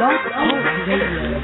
Blog Talk Radio.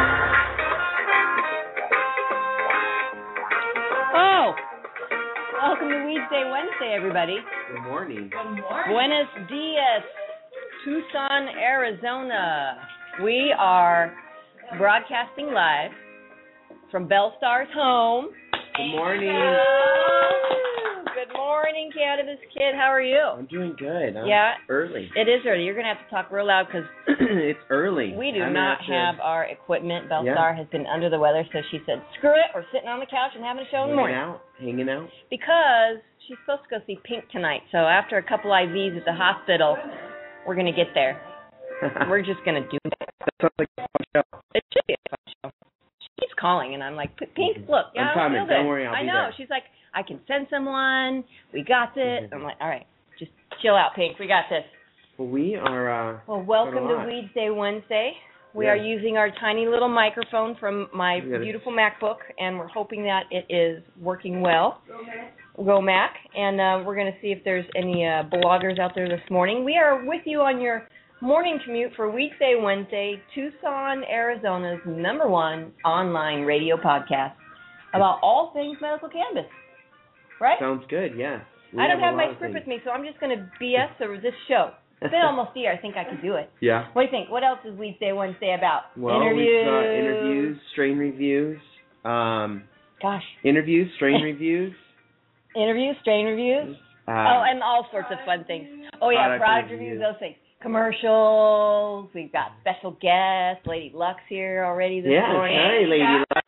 Oh, welcome to Weedsday Wednesday, everybody. Good morning. Good morning. Buenos dias, Tucson, Arizona. We are broadcasting live from Bellstar's home. Good morning. Good morning, Cannabis Kid. How are you? I'm doing good. Yeah? Early. It is early. You're going to have to talk real loud because It's early. we do I'm not gonna have our equipment. Bellstar has been under the weather, so she said, screw it, we're sitting on the couch and having a show in the morning. Hanging out. Because she's supposed to go see Pink tonight, so after a couple IVs at the hospital, we're going to get there. We're just going to do it. That sounds like a fun show. It should be a fun show. She's calling, and I'm like, Pink, look. I'm coming. Don't worry, I'll I be know. there. She's like, I can send someone. We got this. I'm like, all right, just chill out, Pink. We got this. Well, we are... Well, welcome to lot. Weedsday Wednesday. We Yeah. are using our tiny little microphone from my We got it. beautiful MacBook, and we're hoping that it is working well. Go Mac. And we're going to see if there's any bloggers out there this morning. We are with you on your morning commute for Weedsday Wednesday, Tucson, Arizona's #1 online radio podcast about all things medical cannabis. Right? Sounds good, yeah. I don't have my script with me, so I'm just going to BS over this show. It's been almost a year. I think I could do it. Yeah. What do you think? What else is Weedsday Wednesday about? Well, we've got interviews, strain reviews. Gosh. Interviews, strain reviews. Interviews, strain reviews. And all sorts of fun things. Oh, yeah, product reviews, those things. Commercials. We've got special guests. Lady Luck's here already this morning. Hi, Lady Luck.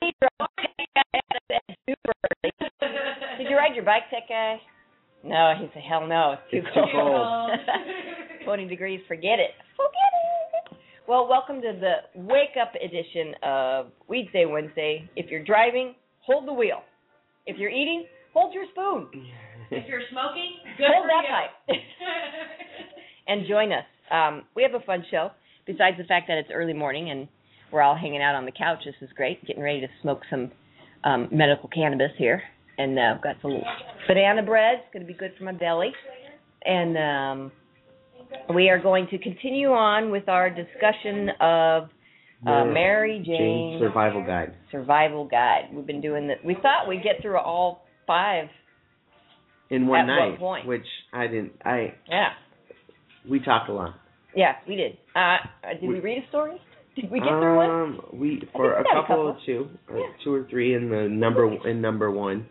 Did you ride your bike, that guy? No, he said, hell no, it's too cold. 20 degrees, forget it. Well, welcome to the wake-up edition of Weedsday Wednesday. If you're driving, hold the wheel. If you're eating, hold your spoon. If you're smoking, good hold for that you. pipe. And join us. We have a fun show, besides the fact that it's early morning and we're all hanging out on the couch. This is great, getting ready to smoke some medical cannabis here. And I've got some banana bread. It's going to be good for my belly. And we are going to continue on with our discussion of Mary Jane's Survival Guide. Survival Guide. We've been doing that. We thought we'd get through all 5 in one at night, one point. which I didn't. Yeah. We talked a lot. Yeah, we did. Did we read a story? Did we get through one? We for a couple or two, Yeah. 2 or 3 in the number one.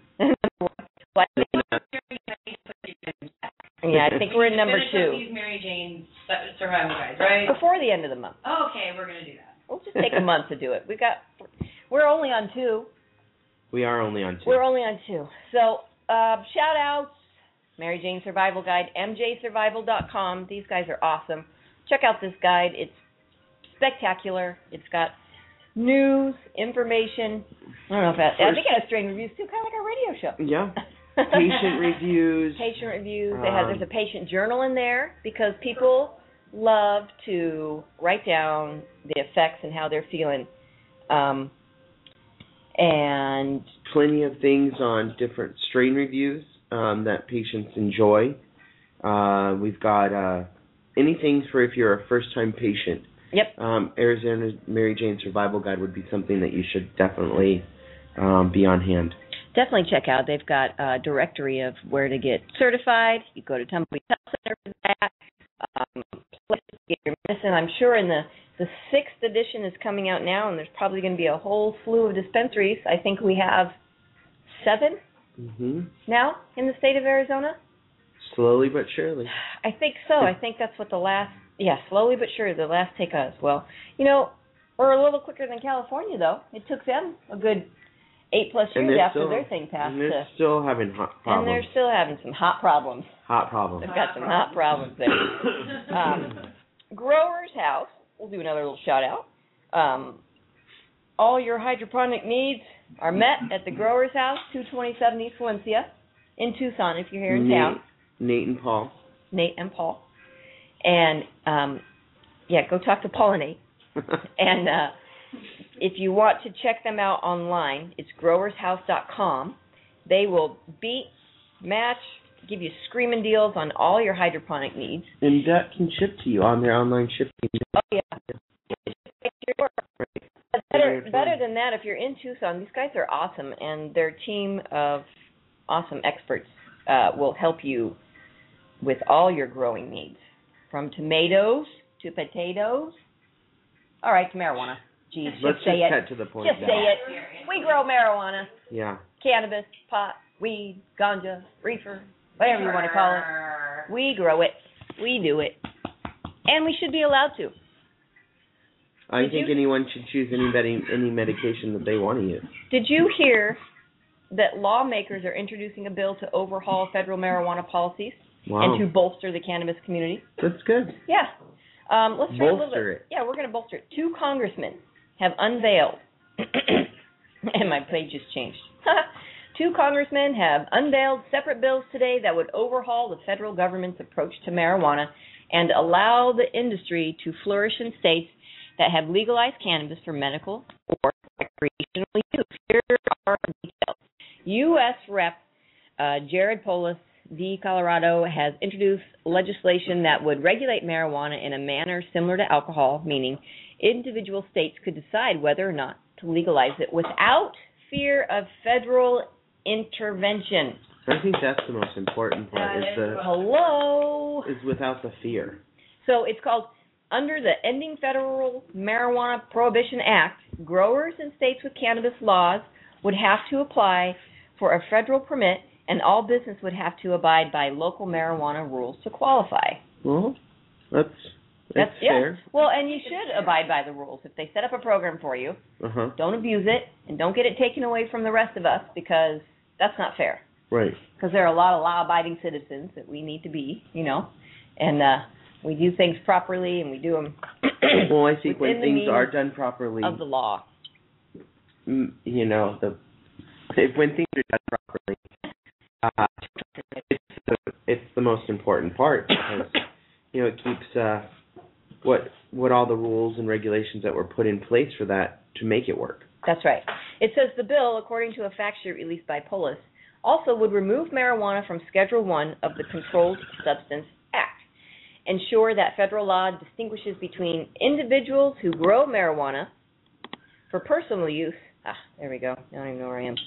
Yeah, I think we're in number 2. These Mary Jane's survival guides, right? Before the end of the month. Oh, okay, we're gonna do that. We'll just take a month to do it. We're only on 2. We are only on 2. We're only on 2. So, shout outs, Mary Jane Survival Guide, mjsurvival.com. These guys are awesome. Check out this guide. It's spectacular. It's got news, information. I don't know if that. I think it has strain reviews too, kind of like our radio show. Yeah. Patient reviews. Patient reviews. There's a patient journal in there because people love to write down the effects and how they're feeling. And plenty of things on different strain reviews that patients enjoy. We've got anything for if you're a first-time patient. Yep. Arizona's Mary Jane Survival Guide would be something that you should definitely be on hand. Definitely check out. They've got a directory of where to get certified. You go to Tumbleweed Health Center for that. Places to get your medicine. I'm sure in the 6th edition is coming out now, and there's probably going to be a whole slew of dispensaries. I think we have 7 now in the state of Arizona. Slowly but surely. I think so. I think that's what slowly but surely, the last take us. Well, we're a little quicker than California, though. It took them a good 8+ years after their thing passed. And they're still having hot problems. And they're still having some hot problems. Hot problems. They've got some hot problems there. Growers House. We'll do another little shout-out. All your hydroponic needs are met at the Growers House, 227 East Valencia, in Tucson, if you're here in town. Nate and Paul. Nate and Paul. And, go talk to Paul and Nate. And if you want to check them out online, it's growershouse.com. They will beat, match, give you screaming deals on all your hydroponic needs. And that can ship to you on their online shipping. Oh, yeah. better than that, if you're in Tucson, these guys are awesome, and their team of awesome experts will help you with all your growing needs, from tomatoes to potatoes. All right, to marijuana. Geez, Let's just say it. cut to the point. Just say it. We grow marijuana, Yeah. cannabis, pot, weed, ganja, reefer, whatever you want to call it. We grow it. We do it. And we should be allowed to. I think anyone should choose any medication that they want to use. Did you hear that lawmakers are introducing a bill to overhaul federal marijuana policies and to bolster the cannabis community? That's good. Yeah. Let's try a little Bolster bit. it. Yeah, we're going to bolster it. 2 congressmen have unveiled, and my page just changed. 2 congressmen have unveiled separate bills today that would overhaul the federal government's approach to marijuana and allow the industry to flourish in states that have legalized cannabis for medical or recreational use. Here are the details. U.S. Rep. Jared Polis, D. Colorado, has introduced legislation that would regulate marijuana in a manner similar to alcohol, meaning individual states could decide whether or not to legalize it without fear of federal intervention. I think that's the most important part. Is without the fear. So it's called, under the Ending Federal Marijuana Prohibition Act, growers in states with cannabis laws would have to apply for a federal permit, and all business would have to abide by local marijuana rules to qualify. Well, that's fair. Yeah. Well, and you should abide by the rules. If they set up a program for you, don't abuse it, and don't get it taken away from the rest of us, because that's not fair. Right. Because there are a lot of law-abiding citizens that we need to be, and we do things properly, and we do them. Well, I think when things are done properly of the law. When things are done properly, it's the most important part, because it keeps what all the rules and regulations that were put in place for that to make it work. That's right. It says the bill, according to a fact sheet released by Polis, also would remove marijuana from Schedule 1 of the Controlled Substance Act, ensure that federal law distinguishes between individuals who grow marijuana for personal use. There we go. I don't even know where I am.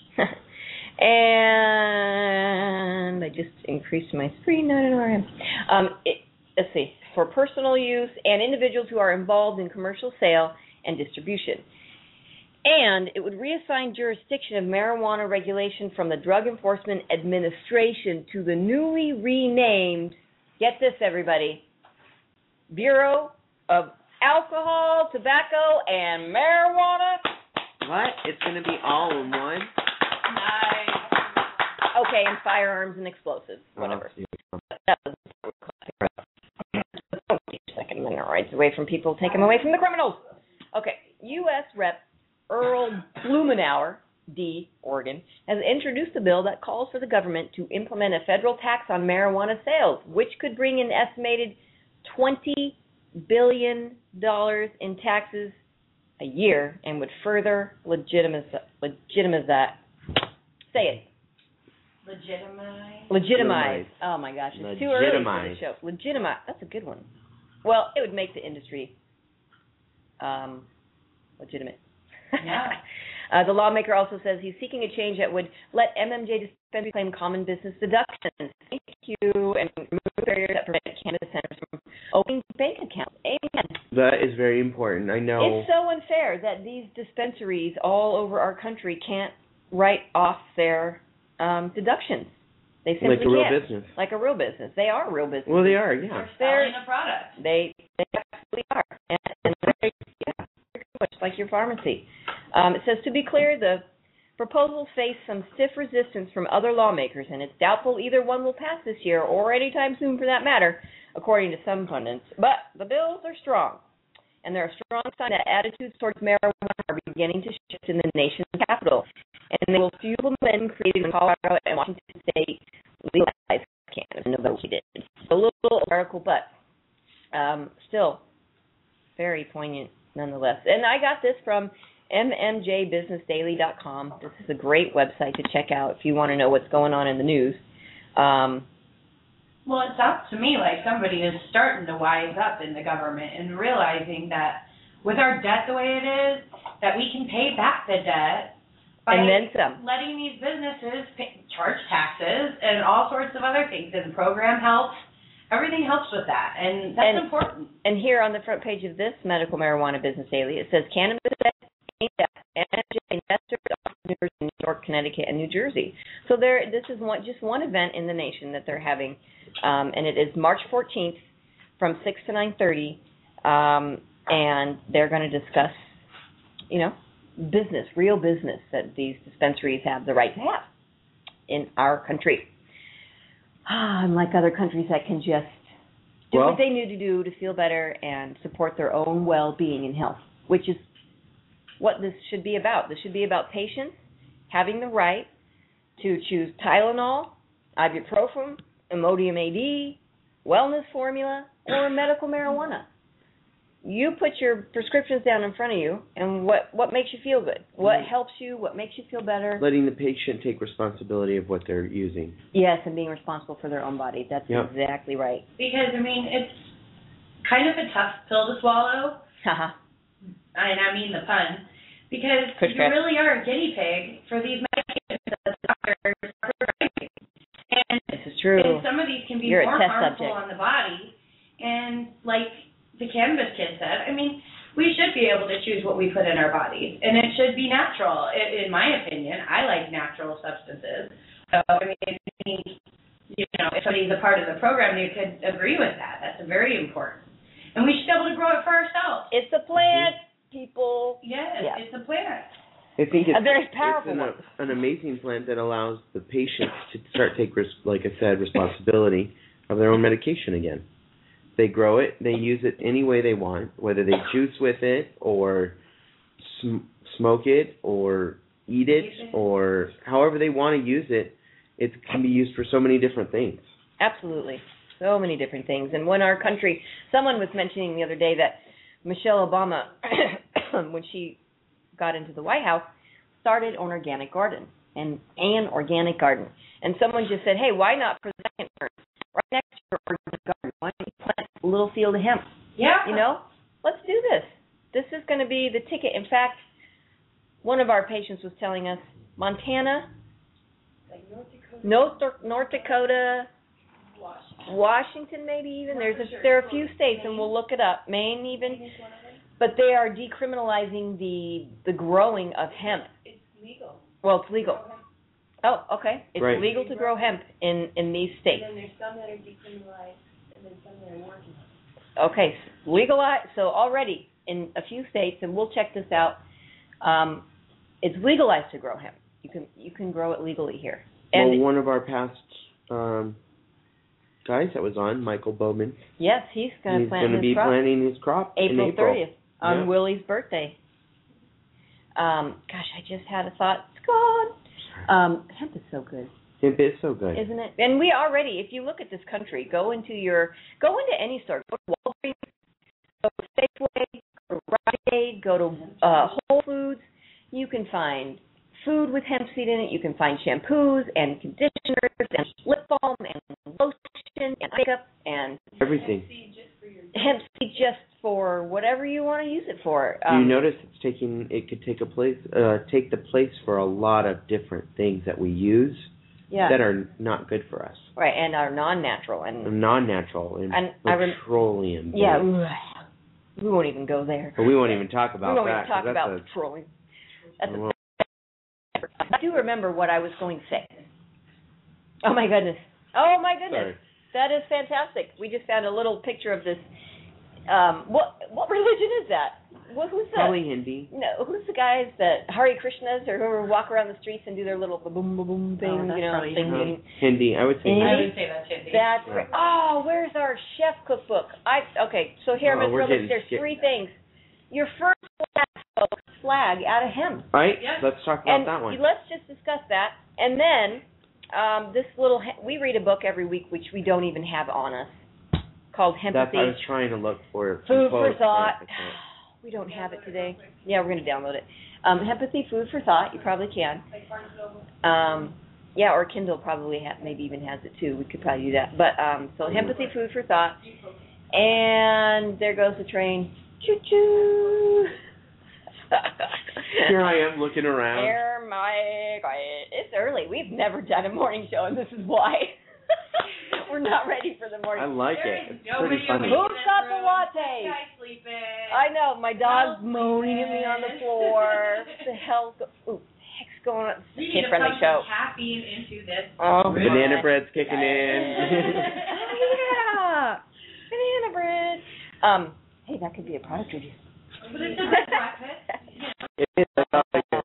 And I just increased my screen. I don't know where I am. Let's see. For personal use and individuals who are involved in commercial sale and distribution. And it would reassign jurisdiction of marijuana regulation from the Drug Enforcement Administration to the newly renamed, get this everybody, Bureau of Alcohol, Tobacco, and Marijuana. What? It's going to be all in one? Nice. Okay, and firearms and explosives, whatever. That was a second minute rights away from people, take them away from the criminals. Okay, U.S. Rep. Earl Blumenauer, D., Oregon, has introduced a bill that calls for the government to implement a federal tax on marijuana sales, which could bring an estimated $20 billion in taxes a year and would further legitimize that. Say it. Legitimize. Oh, my gosh. It's too early for the show. Legitimize. That's a good one. Well, it would make the industry legitimate. Yeah. The lawmaker also says he's seeking a change that would let MMJ dispensaries claim common business deductions. Thank you. And remove barriers that prevent cannabis centers from opening bank accounts. Amen. That is very important. I know. It's so unfair that these dispensaries all over our country can't write off their deductions. They simply like a real can't. business. Like a real business. They are a real business. Well, they are, yeah. They're selling a product. They absolutely are. And very much like your pharmacy. It says, to be clear, the proposals face some stiff resistance from other lawmakers, and it's doubtful either one will pass this year or anytime soon for that matter, according to some pundits. But the bills are strong, and there are strong signs that attitudes towards marijuana are beginning to shift in the nation's capital, and they will fuel the men created in Colorado and Washington State legalize cannabis. Nobody did. It's a little article, but still very poignant nonetheless. And I got this from mmjbusinessdaily.com. This is a great website to check out if you want to know what's going on in the news. Well, it sounds to me like somebody is starting to wise up in the government and realizing that with our debt the way it is, that we can pay back the debt by And then some. letting these businesses charge taxes and all sorts of other things. And the program helps. Everything helps with that, and that's important. And here on the front page of this Medical Marijuana Business Daily, it says cannabis investors, entrepreneurs in New York, Connecticut, and New Jersey. So this is just one event in the nation that they're having, and it is March 14th from 6 to 9:30, and they're going to discuss, business, real business that these dispensaries have the right to have in our country. Unlike other countries that can just do what they need to do to feel better and support their own well-being and health, which is what this should be about. This should be about patients having the right to choose Tylenol, ibuprofen, Imodium AD, wellness formula, or medical marijuana. You put your prescriptions down in front of you, and what makes you feel good? What helps you? What makes you feel better? Letting the patient take responsibility of what they're using. Yes, and being responsible for their own body. That's exactly right. Because, it's kind of a tough pill to swallow. Haha. And I mean the pun. Because you really are a guinea pig for these medications that the doctors are prescribing. And this is true. And some of these can be more harmful on the body. And like the cannabis kid said, we should be able to choose what we put in our bodies, and it should be natural. In my opinion, I like natural substances. So, if somebody's a part of the program, they could agree with that. That's very important. And we should be able to grow it for ourselves. It's a plant, people. Yes, it's a plant. I think it's a very powerful one. An amazing plant that allows the patients to start take, like I said, responsibility of their own medication again. They grow it. They use it any way they want, whether they juice with it or smoke it or eat it or however they want to use it. It can be used for so many different things. Absolutely. So many different things. And when our country, someone was mentioning the other day that Michelle Obama, when she got into the White House, started an organic garden. And And someone just said, hey, why not for the second term? Right next to your organic garden, why don't you plant a little field of hemp? Yeah. Let's do this. This is going to be the ticket. In fact, one of our patients was telling us Montana, North Dakota, Washington maybe even. There are a few states, and we'll look it up. Maine even. But they are decriminalizing the growing of hemp. It's legal. Well, it's legal. Oh, okay. It's right. legal to grow hemp in these states. And then there's some that are decriminalized, and then some that are working. Okay, legalized. So already in a few states, and we'll check this out. It's legalized to grow hemp. You can grow it legally here. And one of our past guys that was on, Michael Bowman. Yes, he's going to plant his crop. He's going to be planting his crop in April. 30th on Willie's birthday. Gosh, I just had a thought. It's gone. Hemp is so good. Hemp is so good. Isn't it? And we already, if you look at this country, go into any store. Go to Walgreens, go to Safeway, go to Rite Aid, go to Whole Foods. You can find food with hemp seed in it. You can find shampoos and conditioners and lip balm and lotion and makeup and everything. Hemp seed just for whatever you want to use it for. Do you notice it could take the place for a lot of different things that we use that are not good for us. Right, and are non-natural and petroleum. Yeah, we won't even go there. But we won't even talk about that. We won't even talk about petroleum. I do remember what I was going to say. Oh my goodness. Sorry. That is fantastic. We just found a little picture of this. What religion is that? Who's that? Probably Hindi. No, who's the guys that Hare Krishnas or whoever walk around the streets and do their little boom boom boom thing? Thing. Hindi. I would say. I would say that's Hindi. That's right. Oh, where's our chef cookbook? So here, Ms. Rubik, there's three things. Your first flag out of hemp. All right. Yes. Let's talk about that one. Let's just discuss that, and then this little. We read a book every week, which we don't even have on us, called Hempathy. That's what I was trying to look for. Food for Thought. We don't have it today. Yeah, we're going to download it. Hempathy, Food for Thought. You probably can. Yeah, or Kindle probably maybe even has it too. We could probably do that. But so Hempathy, Food for Thought. And there goes the train. Choo-choo. Here I am looking around. It's early. We've never done a morning show, and this is why. We're not ready for the morning. I like it. It's pretty funny. Who's got the latte? I know. My dog's moaning at me on the floor. The hell's going on? It's a kid-friendly show. Caffeine into this. Oh, the banana bread's kicking in. Yeah. Banana bread. Hey, that could be a product review. But it's a good breakfast. It is. I like it.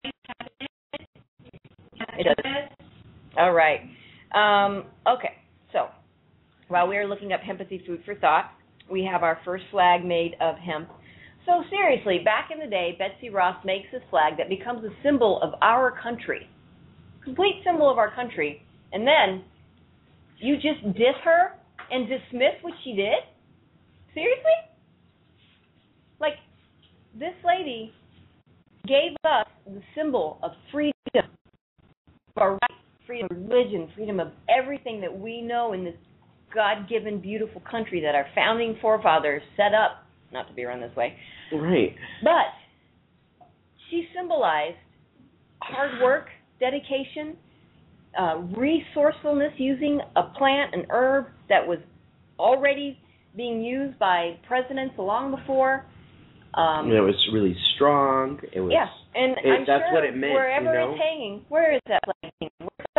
It does. All right. Okay. So, while we are looking up Hempathy Food for Thought, we have our first flag made of hemp. So seriously, back in the day, Betsy Ross makes this flag that becomes a symbol of our country, complete symbol of our country, and then you just diss her and dismiss what she did? Seriously? Like, this lady gave us the symbol of freedom, of our rights, freedom of religion, freedom of everything that we know in this God-given, beautiful country that our founding forefathers set up, not to be run this way. Right. But she symbolized hard work, dedication, resourcefulness, using a plant, an herb that was already being used by presidents long before. It was really strong. It was. Yeah, and I'm that's sure what it meant, wherever you know? it's hanging, where is that flag hanging?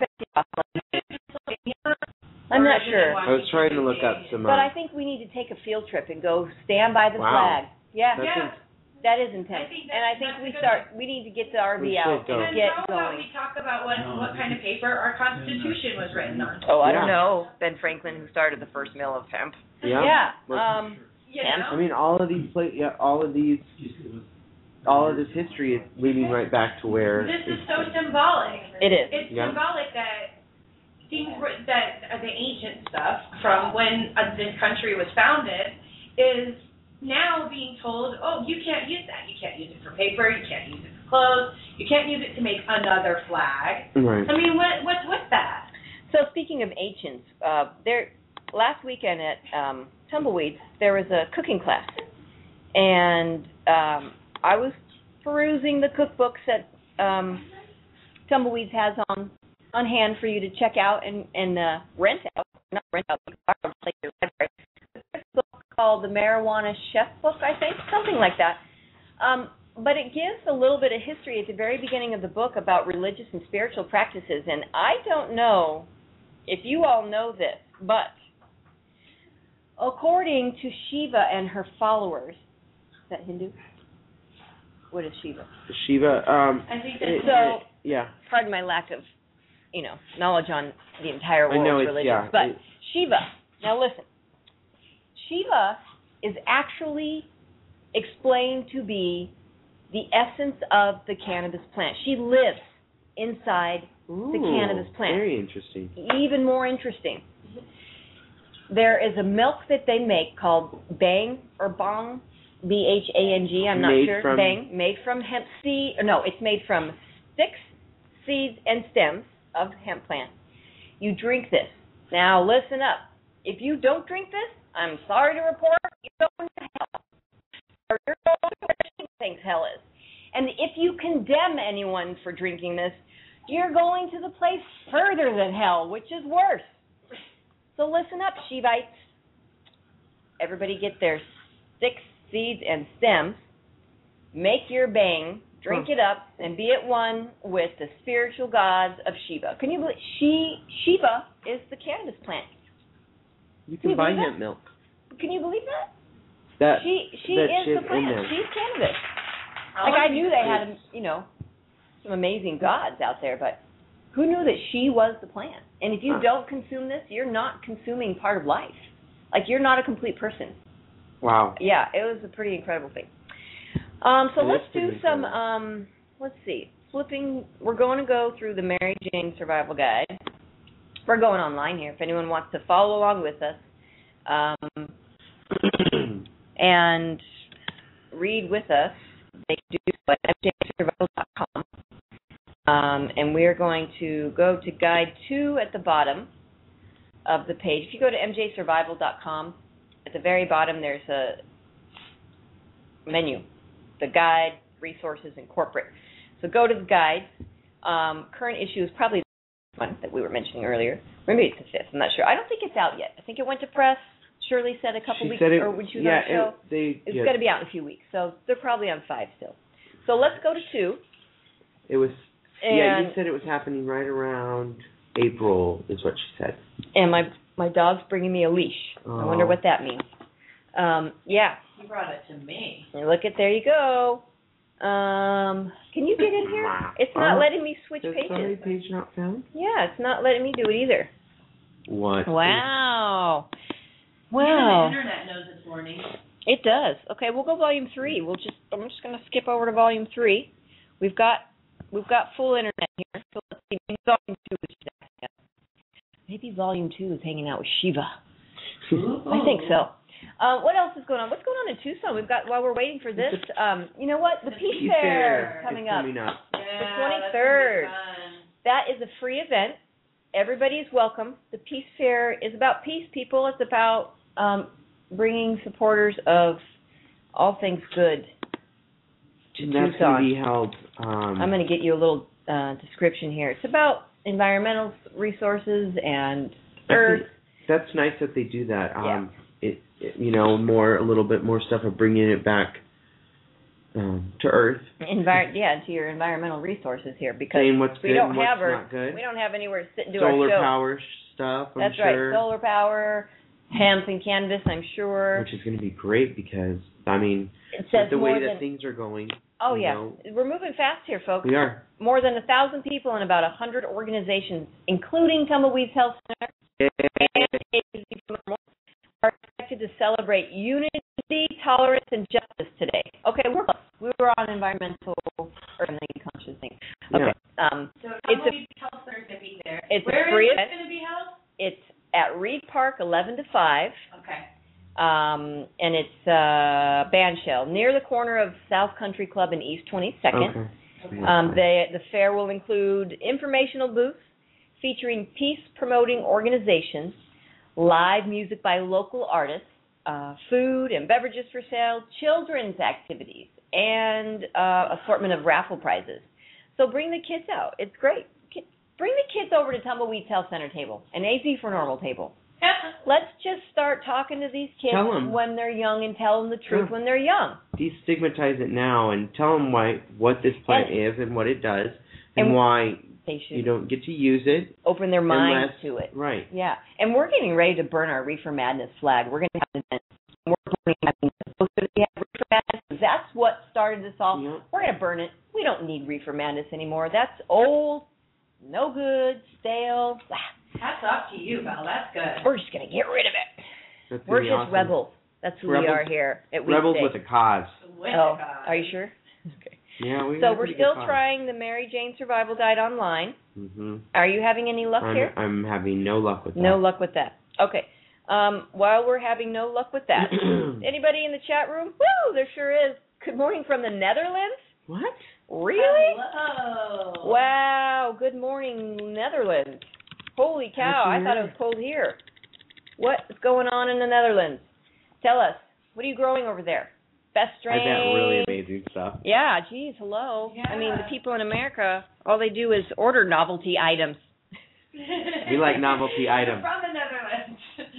I'm not sure. I was trying to look up some. But I think we need to take a field trip and go stand by the flag. Yeah, that is intense. I think we need to get the RV out and get going. We talk about what kind of paper our Constitution was written on. Oh, I don't know. Ben Franklin, who started the first mill of hemp. Yeah. I mean, all of this history is leading right back to where. This is so symbolic. It is. It's symbolic that things that the ancient stuff from when this country was founded is now being told, oh, you can't use that. You can't use it for paper. You can't use it for clothes. You can't use it to make another flag. Right. I mean, what's that? So speaking of ancients, last weekend at Tumbleweeds, there was a cooking class. And I was perusing the cookbooks that Tumbleweeds has on hand for you to check out and rent out. Not rent out, but borrow, like your library. There's a book called The Marijuana Chef Book, I think, something like that. But it gives a little bit of history at the very beginning of the book about religious and spiritual practices. And I don't know if you all know this, but according to Shiva and her followers, is that Hindu? What is Shiva? Shiva. I think so. Yeah. Pardon my lack of, knowledge on the entire world's religions. But Shiva. Now listen. Shiva is actually explained to be the essence of the cannabis plant. She lives inside the cannabis plant. Very interesting. Even more interesting. There is a milk that they make called Bang or Bong, B-H-A-N-G, I'm not sure. Bang, made from hemp seed. No, it's made from sticks, seeds, and stems of hemp plant. You drink this. Now listen up. If you don't drink this, I'm sorry to report, you're going to hell. Or you're going to where she thinks hell is. And if you condemn anyone for drinking this, you're going to the place further than hell, which is worse. So listen up, Shivites. Everybody get their sticks, seeds, and stems. Make your bang, drink it up, and be at one with the spiritual gods of Shiva. Can you believe Shiva is the cannabis plant? You can buy hemp milk. Can you believe that? She is the plant. She's cannabis. I knew they had, some amazing gods out there, but who knew that she was the plant? And if you don't consume this, you're not consuming part of life. Like, you're not a complete person. Wow. Yeah, it was a pretty incredible thing. So let's do some, let's see, we're going to go through the Mary Jane Survival Guide. We're going online here if anyone wants to follow along with us and read with us. They can do so at mjsurvival.com. And we're going to go to Guide 2 at the bottom of the page. If you go to mjsurvival.com, at the very bottom there's a menu, the guide resources and corporate. So go to the guides. Current issue is probably the one that we were mentioning earlier. Maybe it's the 5th. I'm not sure. I don't think it's out yet. I think it went to press. Shirley said a couple weeks or when she was on the show. It's going to be out in a few weeks. So they're probably on 5 still. So let's go to 2. It was, you said it was happening right around April, is what she said. And my dog's bringing me a leash. Oh. I wonder what that means. Yeah. You brought it to me. There you go. Can you get in here? It's not letting me switch pages. Sorry, page not found? Yeah, it's not letting me do it either. What? Wow. Well, even the internet knows it's morning. It does. Okay, we'll go volume 3. I'm just going to skip over to volume 3. We've got full internet here. So let's see. Volume 2 is today. Maybe volume 2 is hanging out with Shiva. I think so. What else is going on? What's going on in Tucson? While we're waiting for this, you know what? The Peace Fair is coming up. Yeah, the 23rd. That is a free event. Everybody is welcome. The Peace Fair is about peace, people. It's about bringing supporters of all things good to Tucson. That's going to be held. I'm going to get you a little description here. It's about environmental resources and earth. That's nice that they do that. Yeah. A little bit more stuff of bringing it back to Earth. To your environmental resources here, because saying what's good and what's not good. We don't have anywhere to sit and do solar our show. Power stuff. That's sure. right. Solar power, hemp and cannabis. I'm sure. Which is going to be great because it says the way that things are going. Oh yeah, we're moving fast here, folks. We are. More than 1,000 people and about 100 organizations, including Tumbleweeds Health Center and are expected to celebrate unity, tolerance, and justice today. Okay, we were on environmental or conscious thing. Okay. Yeah. So Tumbleweeds Health Center is going to be there. Where is it going to be held? It's at Reed Park, 11 to 5. Okay. And it's Bandshell, near the corner of South Country Club and East 22nd. Okay. The fair will include informational booths featuring peace-promoting organizations, live music by local artists, food and beverages for sale, children's activities, and assortment of raffle prizes. So bring the kids out. It's great. Bring the kids over to Tumbleweeds Health Center table, an AZ for Normal table. Let's just start talking to these kids when they're young and tell them the truth when they're young. Destigmatize it now and tell them what this plant is and what it does and why you don't get to use it. Open their minds to it. Right. Yeah. And we're getting ready to burn our Reefer Madness flag. We're going to have an event. We're burning Reefer Madness. That's what started this all. Yep. We're going to burn it. We don't need Reefer Madness anymore. That's old, no good, stale. Hats off to you, Val. That's good. We're just going to get rid of it. We're just awesome. Rebels. That's who we are here at Weedsday. Rebels with a cause. Are you sure? Okay. Yeah, we're still trying the Mary Jane Survival Guide online. Mm-hmm. Are you having any luck here? I'm having no luck with that. No luck with that. Okay. While we're having no luck with that, anybody in the chat room? Woo, there sure is. Good morning from the Netherlands. What? Really? Hello. Wow. Good morning, Netherlands. Holy cow, I thought it was cold here. What is going on in the Netherlands? Tell us. What are you growing over there? Best strain? I bet really amazing stuff. Yeah, geez, hello. Yeah. I mean, the people in America, all they do is order novelty items. We like novelty items. From the Netherlands.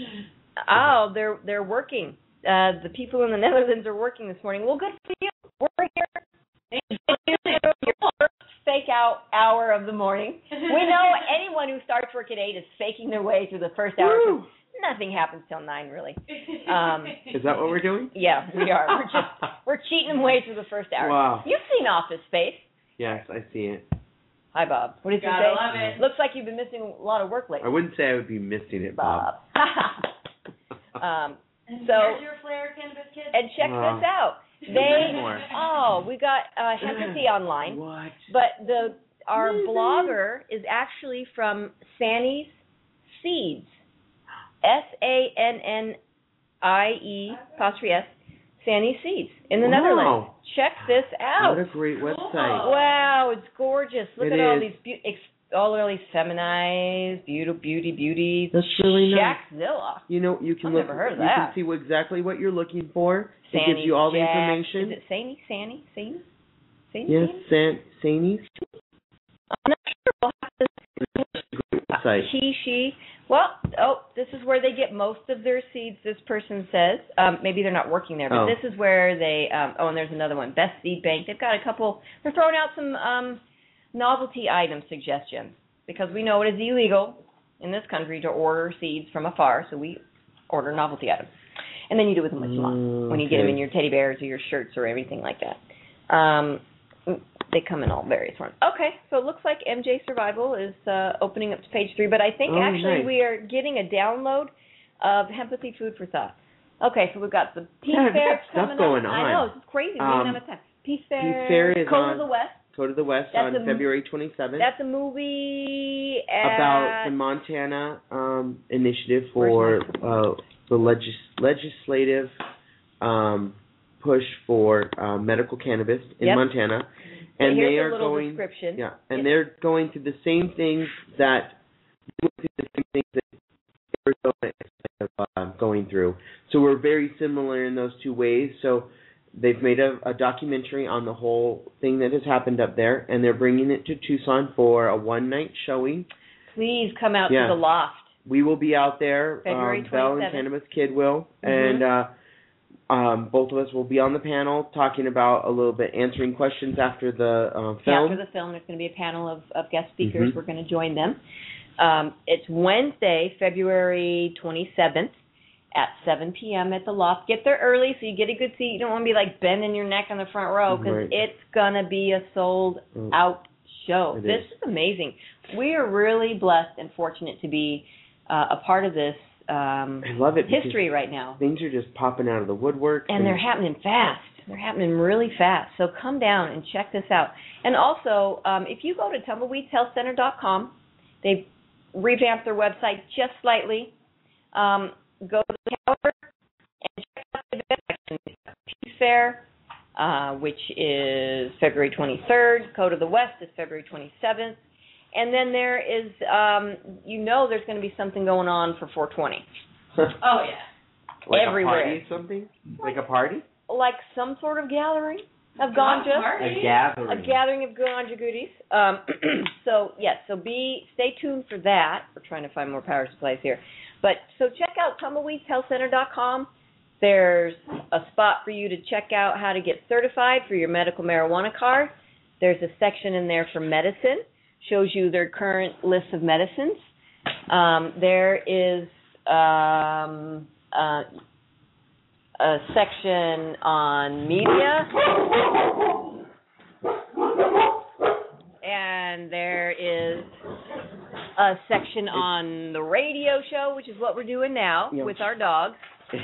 Oh, they're working. The people in the Netherlands are working this morning. Well, good for you. We're here. Your first fake out hour of the morning. We know anyone who starts work at 8 is faking their way through the first hour. Nothing happens till 9, really. Is that what we're doing? Yeah, we are. We're cheating them way through the first hour. Wow. You've seen Office Space. Yes, I see it. Hi, Bob. What did you say? Love it. Looks like you've been missing a lot of work lately. I wouldn't say I would be missing it, Bob. There's your Flair Cannabis Kids. And check this out. We got Hempathy online. What? But our blogger is actually from Sannie's Seeds. SANNIE apostrophe S, Sannie's Seeds in the Netherlands. Check this out. What a great website. Wow, it's gorgeous. Look at all these all really feminized, beauty. That's really nice. Shackzilla. You can I've never heard of that. You can see exactly what you're looking for. It Sannie, gives you all the Jack. information. Is it Sannie? Yes, Sanies. I'm not sure. We'll have to. He, she. Well, this is where they get most of their seeds, this person says. Maybe they're not working there, but this is where they, and there's another one, Best Seed Bank. They've got a couple, they're throwing out some novelty item suggestions, because we know it is illegal in this country to order seeds from afar, so we order novelty items. And then you do with them what you want when you get them in your teddy bears or your shirts or everything like that. They come in all various forms. Okay, so it looks like MJ Survival is opening up to page 3, but I think nice. We are getting a download of Hempathy Food for Thought. Okay, so we've got the Peace Fair coming going on. I know, it's crazy. Peace Fair is Code of the West. Code of the West on February 27th. That's a movie about the Montana initiative for the legislative push for medical cannabis in Montana, and they are going. Description. Yeah, and they're going through the same things that Arizona is going through. So we're very similar in those two ways. So they've made a documentary on the whole thing that has happened up there, and they're bringing it to Tucson for a one-night showing. Please come out to the Loft. We will be out there. February 27th. Belle and Cannabis Kid will, and both of us will be on the panel talking about a little bit, answering questions after the film. Yeah, after the film, there's going to be a panel of guest speakers. We're going to join them. It's Wednesday, February 27th. At 7 p.m. at the Loft. Get there early so you get a good seat. You don't want to be like bending your neck on the front row, because it's going to be a sold-out show. This is amazing. We are really blessed and fortunate to be a part of this I love it history right now. Things are just popping out of the woodwork. And they're happening fast. They're happening really fast. So come down and check this out. And also, if you go to TumbleweedsHealthCenter.com, they've revamped their website just slightly. Go to the calendar and check out the event section. Peace Fair, which is February 23rd. Code of the West is February 27th. And then there is, there's going to be something going on for 420. Oh, yeah. Like everywhere. A party or something? Like a party? Like some sort of gathering of ganja. A gathering. A gathering of ganja goodies. So stay tuned for that. We're trying to find more power supplies here. But so check out TumbleweedsHealthCenter.com. There's a spot for you to check out how to get certified for your medical marijuana card. There's a section in there for medicine. Shows you their current list of medicines. There is a section on media. And there is a section on the radio show, which is what we're doing now with our dogs.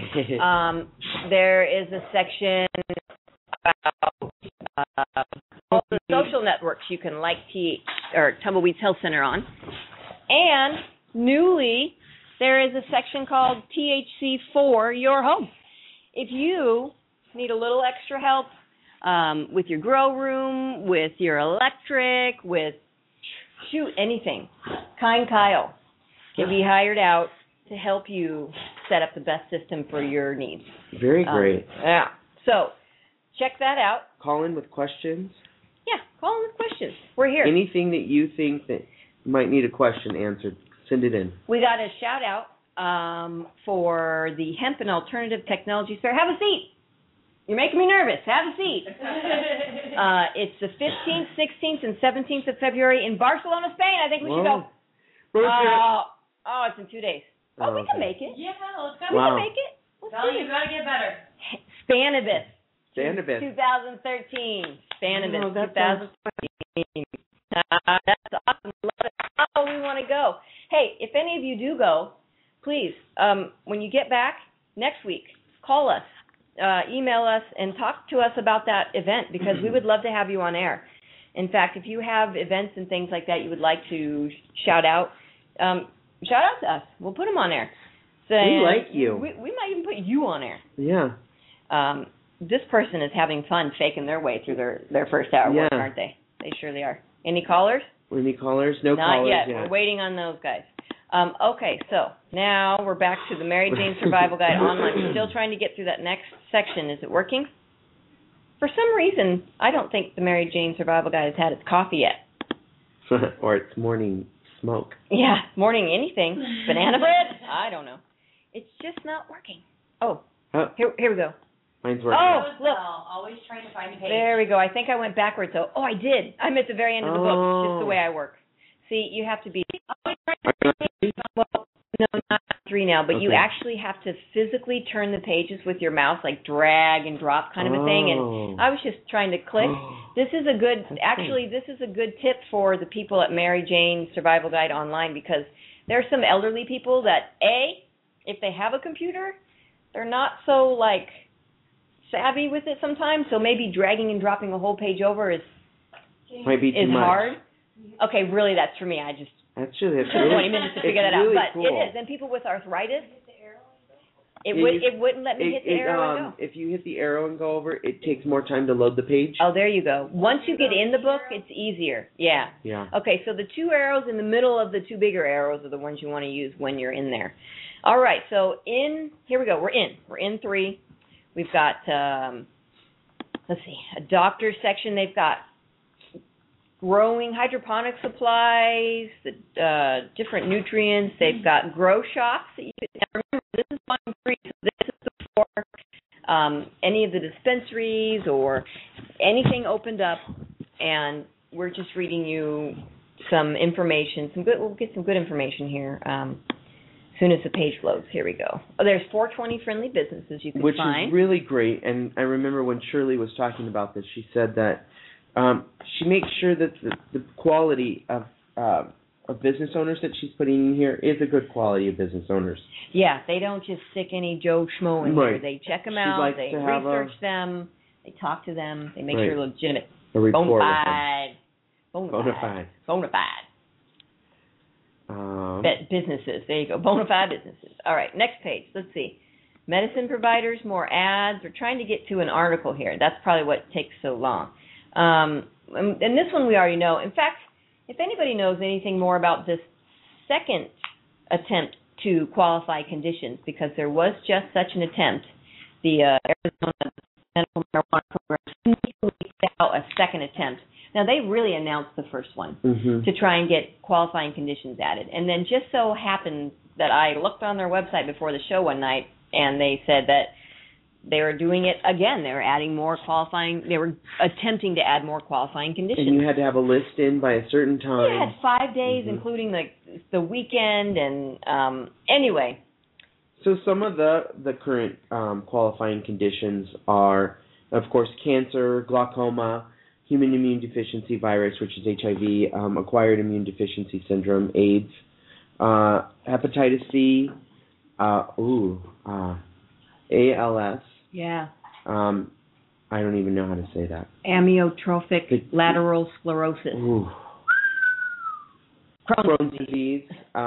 There is a section about all the social networks you can like Tumbleweeds Health Center on. And newly, there is a section called THC for Your Home. If you need a little extra help with your grow room, with your electric, with anything, Kind Kyle can be hired out to help you set up the best system for your needs. Very great. Yeah. So check that out. Call in with questions. Yeah, call in with questions. We're here. Anything that you think that might need a question answered, send it in. We got a shout out for the Hemp and Alternative Technologies Fair. Have a seat. You're making me nervous. Have a seat. It's the 15th, 16th, and 17th of February in Barcelona, Spain. I think we should go. It's in 2 days. We can make it. Yeah, let's go. We can make it. Tell you got to get better. Spanibus. Spanibus. 2013. Spanibus. 2013. That's awesome. Oh, we want to go. Hey, if any of you do go, please, when you get back next week, call us. Email us and talk to us about that event, because we would love to have you on air. In fact, if you have events and things like that you would like to shout out to us. We'll put them on air. We like you. We might even put you on air. Yeah. This person is having fun faking their way through their first hour work, aren't they? They surely are. Any callers? Any callers? No Not callers yet. We're waiting on those guys. Okay, so now we're back to the Mary Jane Survival Guide online. We're still trying to get through that next section. Is it working? For some reason, I don't think the Mary Jane Survival Guide has had its coffee yet. Or its morning smoke. Yeah, morning anything. Banana bread? I don't know. It's just not working. Oh, here we go. Mine's working. Oh, look. Always trying to find a page. There we go. I think I went backwards, though. Oh, I did. I'm at the very end of the book, just the way I work. See, you have to be... Well, no, not 3 now, but you actually have to physically turn the pages with your mouse, like drag and drop kind of a thing. And I was just trying to click. This is a good tip for the people at Mary Jane Survival Guide Online, because there are some elderly people that, if they have a computer, they're not so, like, savvy with it sometimes. So maybe dragging and dropping a whole page over might be too much. hard. Okay, really, that's for me. That's really, 20 minutes to figure that out, really but cool. it is. And people with arthritis, it wouldn't let me hit the arrow and go. If you hit the arrow and go over, it takes more time to load the page. Oh, there you go. Once you get in the book, it's easier. Yeah. Yeah. Okay, so the 2 arrows in the middle of the 2 bigger arrows are the ones you want to use when you're in there. All right, so here we go. We're in 3. We've got let's see, a doctor's section. They've got growing hydroponic supplies, the different nutrients. They've got grow shops. Now remember, this is 1 and 3, so this is before any of the dispensaries or anything opened up, and we're just reading you some information. We'll get some good information here as soon as the page loads. Here we go. Oh, there's 420 friendly businesses you can find. Which is really great, and I remember when Shirley was talking about this, she said that she makes sure that the quality of business owners that she's putting in here is a good quality of business owners. Yeah, they don't just stick any Joe Schmo in here. They check them out, they research them, they talk to them, they make sure they're legitimate. A report Bona fide. Businesses. There you go. Bona fide businesses. All right, next page. Let's see. Medicine providers, more ads. We're trying to get to an article here. That's probably what takes so long. And this one we already know. In fact, if anybody knows anything more about this second attempt to qualify conditions, because there was just such an attempt, the Arizona Medical Marijuana Program leaked out a second attempt. Now, they really announced the first one to try and get qualifying conditions added. And then just so happened that I looked on their website before the show one night, and they said that they were doing it again. They were adding more qualifying. They were attempting to add more qualifying conditions. And you had to have a list in by a certain time. You had 5 days, including the weekend. And anyway. So some of the current qualifying conditions are, of course, cancer, glaucoma, human immune deficiency virus, which is HIV, acquired immune deficiency syndrome, AIDS, hepatitis C, ALS. Yeah. I don't even know how to say that. Amyotrophic lateral sclerosis. Ooh. Crohn's disease.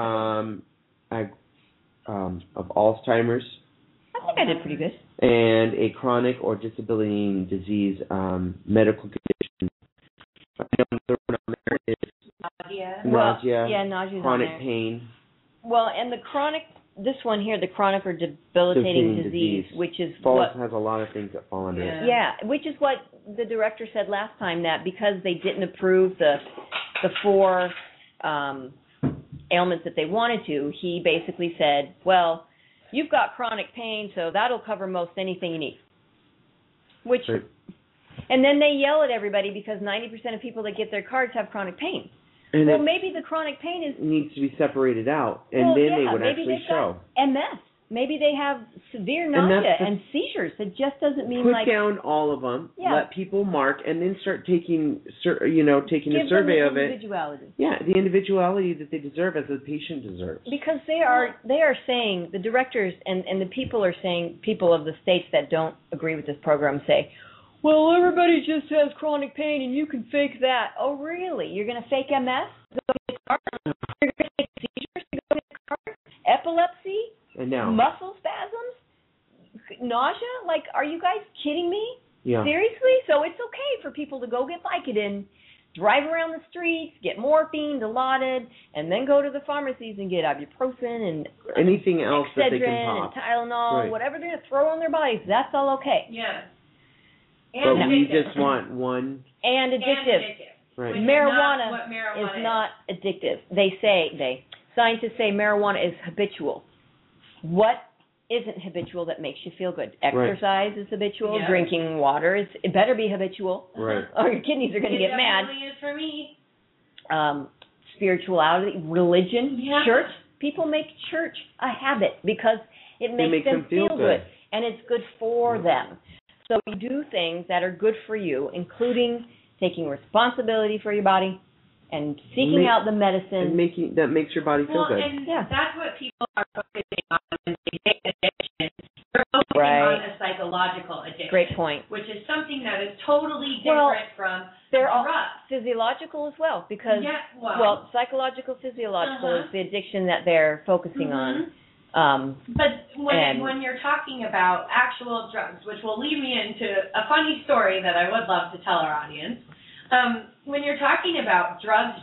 Of Alzheimer's. I think I did pretty good. And a chronic or debilitating disease medical condition. I know the one on there is nausea. Yeah, nausea. Chronic pain. Well, and this one here, the chronic or debilitating disease, which is has a lot of things that fall under it. Yeah, which is what the director said last time, that because they didn't approve the 4 ailments that they wanted to, he basically said, well, you've got chronic pain, so that'll cover most anything you need. And then they yell at everybody because 90% of people that get their cards have chronic pain. And well, maybe the chronic pain needs to be separated out, and then they would actually show. MS. Maybe they have severe nausea and seizures. It just doesn't mean put down all of them. Yeah. Let people mark, and then start taking a survey of it. Individuality. Yeah, the individuality that they deserve, as the patient deserves. Because they are saying, the directors and the people are saying, people of the states that don't agree with this program say, well, everybody just has chronic pain and you can fake that. Oh, really? You're going to fake MS? You're going to fake seizures to go get a card? Epilepsy? And now, muscle spasms? Nausea? Like, are you guys kidding me? Yeah. Seriously? So it's okay for people to go get Vicodin, drive around the streets, get morphine, Dilaudid, and then go to the pharmacies and get ibuprofen and anything else Excedrin that they can pop. And Tylenol, whatever they're going to throw on their bodies. That's all okay. Yeah. And But we addictive. just want one. And And addictive. Right. Which Marijuana is not what marijuana is not addictive. Scientists say marijuana is habitual. What isn't habitual that makes you feel good? Exercise is habitual. Yeah. Drinking water it better be habitual. Right. Or your kidneys are going to get mad. It definitely is for me. Spirituality, religion, Yeah. church. People make church a habit because it makes them feel good. And it's good for them. So you do things that are good for you, including taking responsibility for your body and seeking out the medicine. And that makes your body feel good. And that's what people are focusing on when they say addiction. They're focusing on a psychological addiction. Great point. Which is something that is totally different from they're all drugs. Physiological as well, because psychological, physiological is the addiction that they're focusing on. But when you're talking about actual drugs, which will lead me into a funny story that I would love to tell our audience. When you're talking about drugs,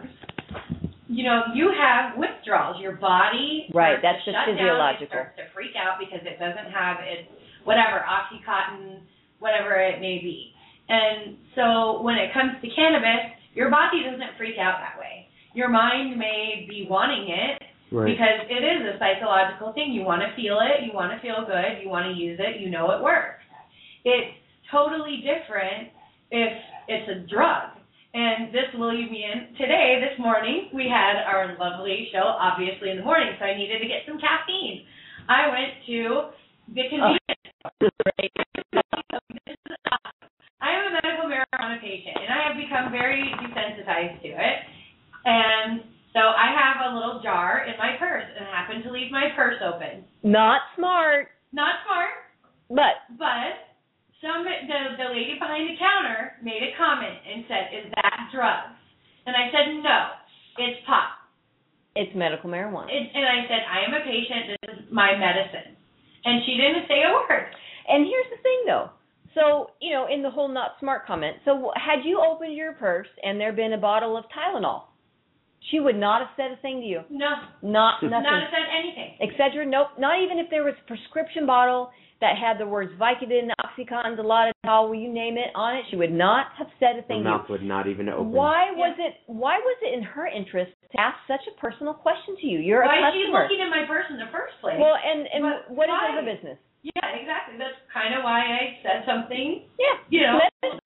you have withdrawals. Your body that's to the shut physiological. down. It starts to freak out because it doesn't have its whatever, Oxycontin, whatever it may be. And so when it comes to cannabis, your body doesn't freak out that way. Your mind may be wanting it because it is a psychological thing. You want to feel it. You want to feel good. You want to use it. You know it works. It's totally different if it's a drug. And this will lead me in. Today, this morning, we had our lovely show, obviously, in the morning, so I needed to get some caffeine. I went to the convenience store. I am a medical marijuana patient, and I have become very desensitized to it. And so I have a little jar in my purse, and I happened to leave my purse open. Not smart. Not smart. But the lady behind the counter made a comment and said, "Is that drugs?" And I said, "No, it's pot. It's medical marijuana." And I said, "I am a patient. This is my medicine." And she didn't say a word. And here's the thing, though. So, in the whole not smart comment, so had you opened your purse and there been a bottle of Tylenol, she would not have said a thing to you. No. Nothing. Not have said anything. Excedrin, nope. Not even if there was a prescription bottle that had the words Vicodin, Oxycontin, Dilaudid, you name it, on it, she would not have said a thing to you. Her mouth would not even open. Why was it in her interest to ask such a personal question to you? You're a customer. Why is she looking in my purse in the first place? Well, and what is her business? Yeah, exactly. That's kind of why I said something. Yeah.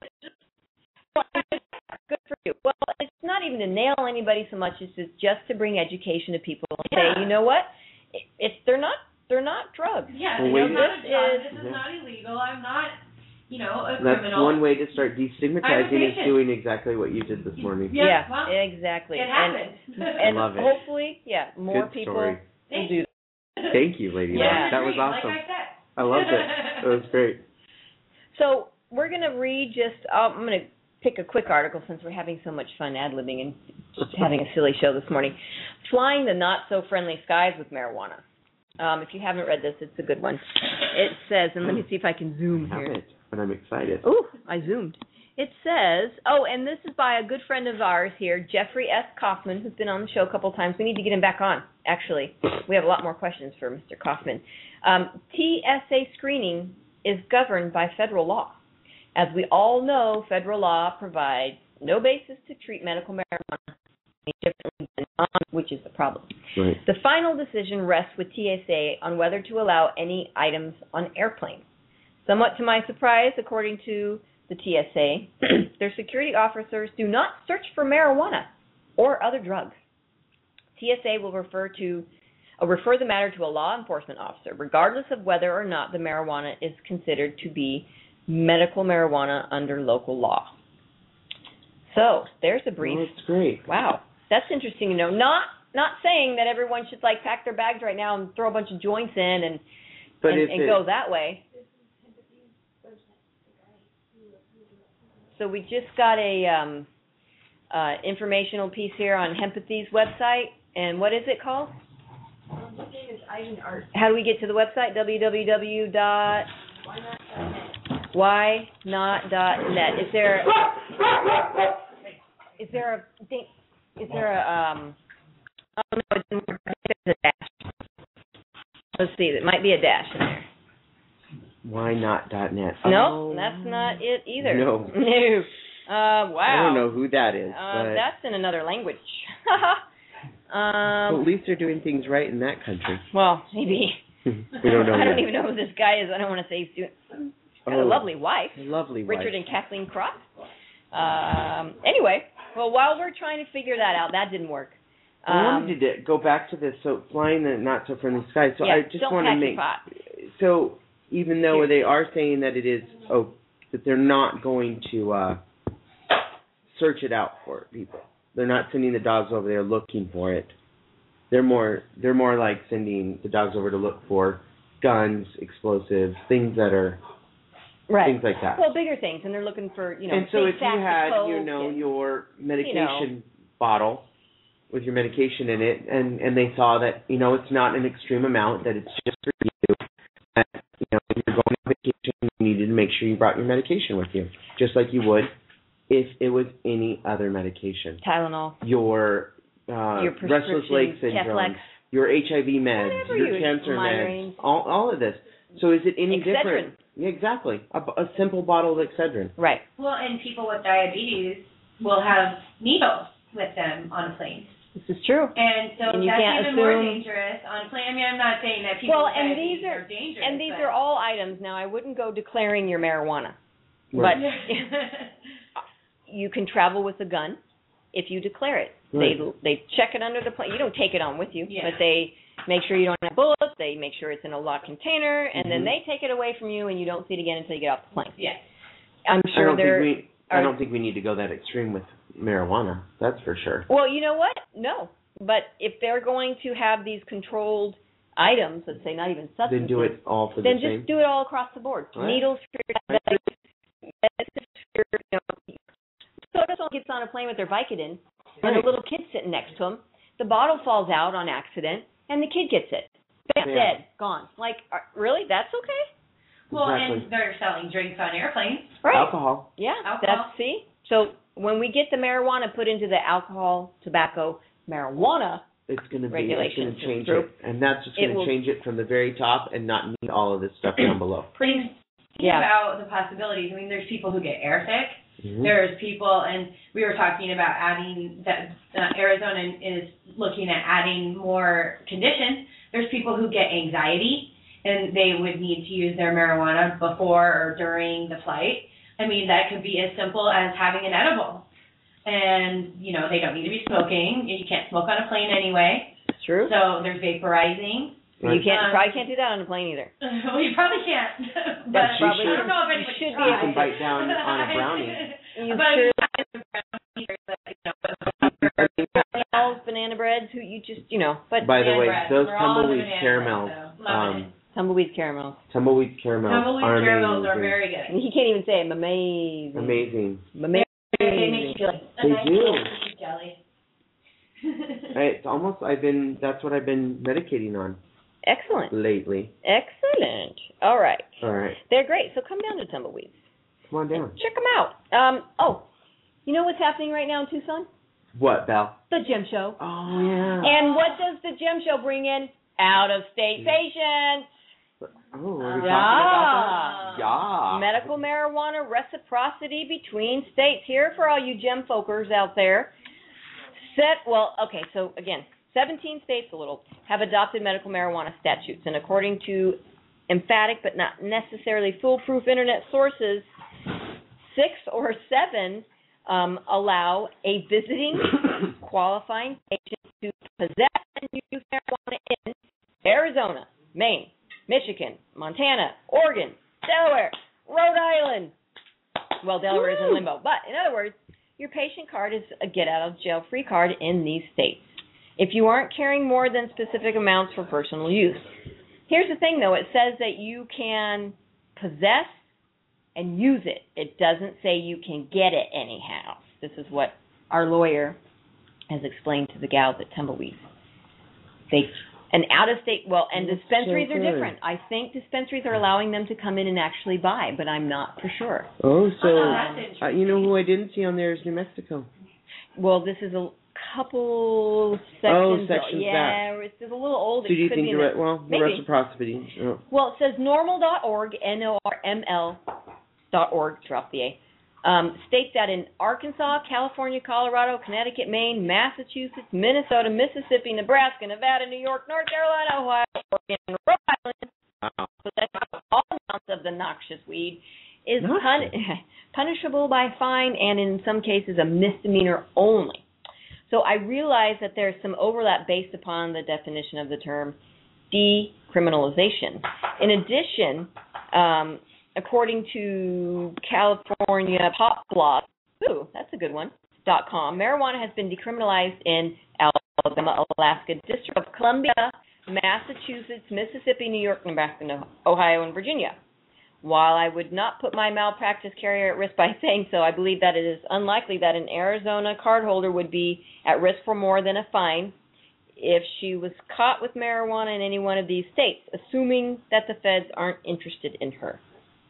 Good for you. Well, it's not even to nail anybody so much as it's just to bring education to people and say, you know what? They're not drugs. Yeah, this is not illegal. I'm not, a criminal. That's one way to start destigmatizing is doing exactly what you did this morning. Yeah, well, exactly. It happened. And love it. Hopefully, more Good people story. will do that. Thank you, Lady. Yeah, that was awesome. Like I said. I loved it. It was great. So we're going to read I'm going to pick a quick article since we're having so much fun ad-libbing and just having a silly show this morning. Flying the Not-So-Friendly Skies with Marijuana. If you haven't read this, it's a good one. It says, and let me see if I can zoom here. I haven't, but I'm excited. Ooh, I zoomed. It says, and this is by a good friend of ours here, Jeffrey S. Kaufman, who's been on the show a couple times. We need to get him back on, actually. We have a lot more questions for Mr. Kaufman. TSA screening is governed by federal law. As we all know, federal law provides no basis to treat medical marijuana differently than which is the problem. Right. The final decision rests with TSA on whether to allow any items on airplanes. Somewhat to my surprise, according to the TSA, their security officers do not search for marijuana or other drugs. TSA will refer the matter to a law enforcement officer, regardless of whether or not the marijuana is considered to be medical marijuana under local law. So there's a brief. Well, that's great. Wow, that's interesting. Not saying that everyone should pack their bags right now and throw a bunch of joints in and go that way. So we just got a informational piece here on Hempathy's website, and what is it called? How do we get to the website? www.whynot.net. Is there oh no, it didn't work. There's a dash. Let's see, it might be a dash in there. Whynot.net. No, that's not it either. No. No. Wow. I don't know who that is. But that's in another language. well, at least they're doing things right in that country. Well, maybe. We don't know I don't yet. even know who this guy is. I don't want to say he's doing. Got a lovely wife. Lovely wife. Richard and Kathleen Cross. Anyway, well, while we're trying to figure that out, that didn't work. I wanted to go back to this. So flying the not so friendly skies. So yeah, I just want to make. Pot. So even though they are saying that it is, that they're not going to search it out for people. They're not sending the dogs over there looking for it. They're more like sending the dogs over to look for guns, explosives, things that are things like that. Well, bigger things, and they're looking for And so if you had your medication bottle with your medication in it, and they saw that it's not an extreme amount, that it's just for you, that if you're going on vacation, you needed to make sure you brought your medication with you, just like you would if it was any other medication. Tylenol. Your restless leg syndrome, Keflex, your HIV meds, your cancer meds, all of this. So is it any Excedrin. different? Yeah, exactly. A simple bottle of Excedrin. Right. Well, and people with diabetes will have needles with them on a plane. This is true. And so and that's even more dangerous on a plane. I mean, I'm not saying that people with diabetes are dangerous. And these are all items. Now, I wouldn't go declaring your marijuana. Right. But you can travel with a gun if you declare it. Right. They check it under the plane. You don't take it on with you, yeah. but they make sure you don't have bullets. They make sure it's in a locked container, and then they take it away from you, and you don't see it again until you get off the plane. Yeah. I'm sure I don't think we need to go that extreme with marijuana. That's for sure. Well, you know what? No. But if they're going to have these controlled items, let's say not even substances, then do it all for the same. Then just do it all across the board. Right. Needles for your diabetes, medicines for so if someone gets on a plane with their Vicodin, and a little kid sitting next to them, the bottle falls out on accident, and the kid gets it. Bam, dead, gone. Like, really? That's okay? Well, Exactly. and they're selling drinks on airplanes. Right. Alcohol. Yeah. Alcohol. See? So when we get the marijuana put into the alcohol, tobacco, marijuana it's going to regulations, change it, and that's just going to change it from the very top and not need all of this stuff down below. Think about the possibilities. I mean, there's people who get airsick. Mm-hmm. There's people, and we were talking about adding that Arizona is looking at adding more conditions. There's people who get anxiety, and they would need to use their marijuana before or during the flight. I mean, that could be as simple as having an edible. And, they don't need to be smoking. You can't smoke on a plane anyway. It's true. So there's vaporizing. Right. You probably can't do that on a plane either. Well, you probably can't. But I don't know if anybody should tried. You can bite down on a brownie. You But banana breads, who you just, but By the way, bread. those We're all tumbleweed banana caramels, bread, so love it. tumbleweed caramels. tumbleweed caramels Tumbleweed are caramels are amazing. very good. He can't even say it. Amazing. Amazing. Amazing. They make you feel like a They nice do. little jelly. It's almost that's what I've been medicating on Excellent. lately. Excellent. All right. All right, They're great. So come down to Tumbleweeds. come on down. Check them out. You know what's happening right now in Tucson? What, Belle? The Gem Show. Oh yeah. And what does the Gem Show bring in? Out-of-state patients. Oh, are we talking about that? Yeah. Medical marijuana reciprocity between states. Here for all you gem folkers out there. So again, 17 states have adopted medical marijuana statutes, and according to emphatic but not necessarily foolproof internet sources, 6 or 7 allow a visiting qualifying patient to possess and use marijuana in Arizona, Maine, Michigan, Montana, Oregon, Delaware, Rhode Island. Well, Delaware is in limbo, but in other words, your patient card is a get-out-of-jail-free card in these states if you aren't carrying more than specific amounts for personal use. Here's the thing, though. It says that you can possess and use it. It doesn't say you can get it anyhow. This is what our lawyer has explained to the gals at Tumbleweeds. And out-of-state, and dispensaries are different. I think dispensaries are allowing them to come in and actually buy, but I'm not for sure. Oh, that's interesting. you know who I didn't see on there is New Mexico. Well, this is couple sections. Sections yeah, it's a little old. So do you think the reciprocity? Oh. Well, it says normal.org, NORML.org, drop the A, states that in Arkansas, California, Colorado, Connecticut, Maine, Massachusetts, Minnesota, Mississippi, Nebraska, Nevada, New York, North Carolina, Ohio, Oregon, and Rhode Island, so that's all amounts of the noxious weed, is punishable by fine and in some cases a misdemeanor only. So I realize that there's some overlap based upon the definition of the term decriminalization. In addition, according to California Pop Blog, that's a good one, .com, marijuana has been decriminalized in Alabama, Alaska, District of Columbia, Massachusetts, Mississippi, New York, Nebraska, Ohio, and Virginia. While I would not put my malpractice carrier at risk by saying so, I believe that it is unlikely that an Arizona cardholder would be at risk for more than a fine if she was caught with marijuana in any one of these states, assuming that the feds aren't interested in her.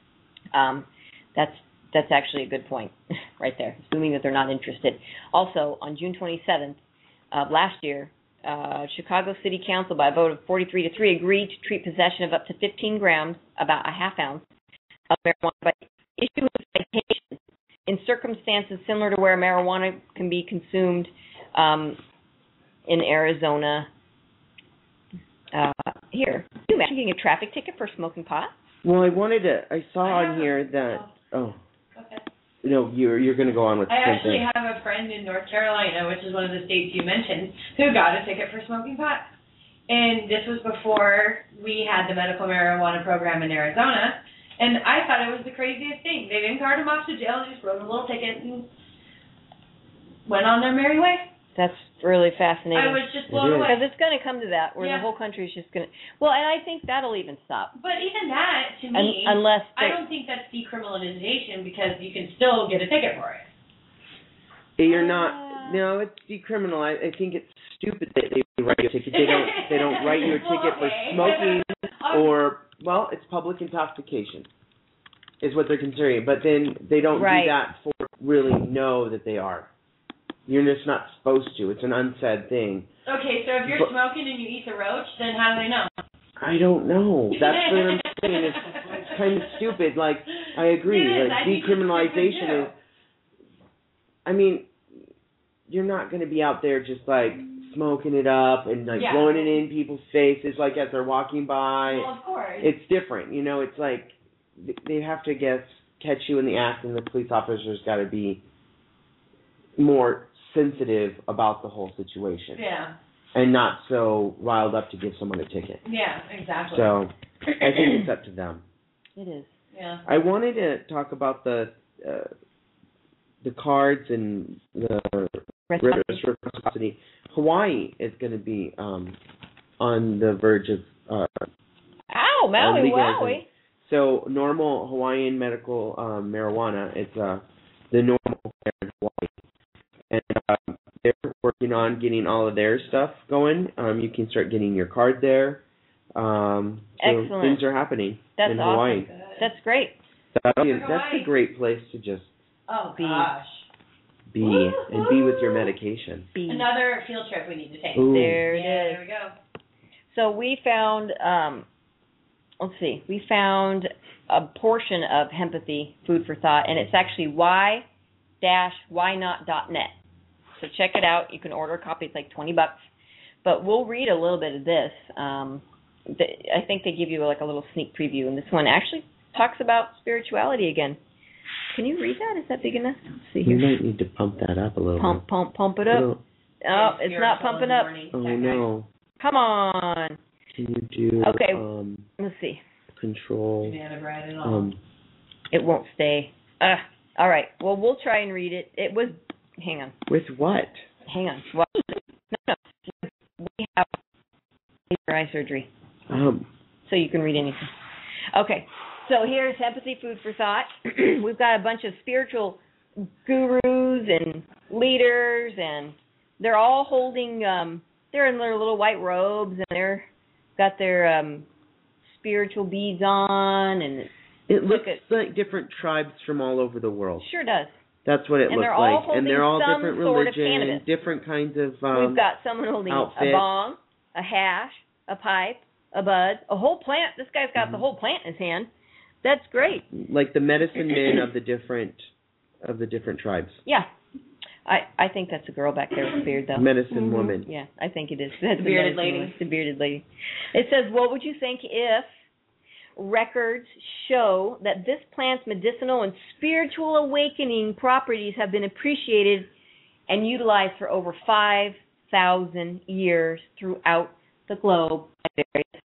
That's actually a good point right there, assuming that they're not interested. Also, on June 27th of last year, Chicago City Council, by a vote of 43-3, agreed to treat possession of up to 15 grams, about a half ounce, of marijuana by issuing citations in circumstances similar to where marijuana can be consumed in Arizona. Here, can you imagine getting a traffic ticket for smoking pot? Well, I saw on here that, you're going to go on with the same thing. I actually have a friend in North Carolina, which is one of the states you mentioned, who got a ticket for smoking pot. And this was before we had the medical marijuana program in Arizona. And I thought it was the craziest thing. They didn't cart him off to jail, they just wrote a little ticket and went on their merry way. That's really fascinating. I was just blown away. Because it's going to come to that, where the whole country is just going to... Well, and I think that'll even stop. But even that, to me, unless I don't think that's decriminalization because you can still get a ticket for it. You're not... No, it's decriminalized. I think it's stupid that they write you a ticket. They don't write you a ticket for smoking or... Well, it's public intoxication is what they're considering. But then they don't do that for really know that they are. You're just not supposed to. It's an unsaid thing. Okay, so if you're smoking and you eat the roach, then how do they know? I don't know. That's what I'm saying. It's kind of stupid. Like, I agree. Like, decriminalization is... I mean, you're not going to be out there just, like, smoking it up and, like, blowing it in people's faces, like, as they're walking by. Well, of course. It's different. You know, it's like they have to, catch you in the act, and the police officers got to be more sensitive about the whole situation. Yeah. And not so riled up to give someone a ticket. Yeah, exactly. So, I think it's up to them. It is. Yeah. I wanted to talk about the cards and the reciprocity. Hawaii is going to be on the verge of Maui, Wowie. So normal Hawaiian medical marijuana, it's the normal there in Hawaii. And they're working on getting all of their stuff going. You can start getting your card there. So excellent. Things are happening in Hawaii. Awesome. That's great. That's a great place to just be and be with your medication. Another field trip we need to take. Ooh. There it is. There we go. So we found, we found a portion of Hempathy Food for Thought, and it's actually y-whynot.net. So check it out. You can order a copy. It's like $20. But we'll read a little bit of this. I think they give you like a little sneak preview, and this one actually talks about spirituality again. Can you read that? Is that big enough? Let's see here. You might need to pump that up a little bit. Pump it up. Oh, it's not pumping up. Oh, no. Come on. Can you do... Okay, let's see. Control... It won't stay. All right. Well, we'll try and read it. It was... Hang on. With what? Hang on. Well, no. We have laser eye surgery. So you can read anything. Okay. So here's Empathy Food for Thought. We've got a bunch of spiritual gurus and leaders, and they're all holding, they're in their little white robes, and they're got their spiritual beads on, and it looks like different tribes from all over the world. Sure does. That's what it And looks they're all like. And they're all holding different some sort of religion, cannabis. different kinds of We've got someone holding outfits. a bong, a hash, a pipe, a bud, a whole plant. This guy's got the whole plant in his hand. That's great. Like the medicine men of the different tribes. Yeah. I think that's a girl back there with a beard, though. Medicine woman. Yeah, I think it is. That's The bearded medicine lady. woman. The bearded lady. It says, what would you think if records show that this plant's medicinal and spiritual awakening properties have been appreciated and utilized for over 5,000 years throughout the globe by various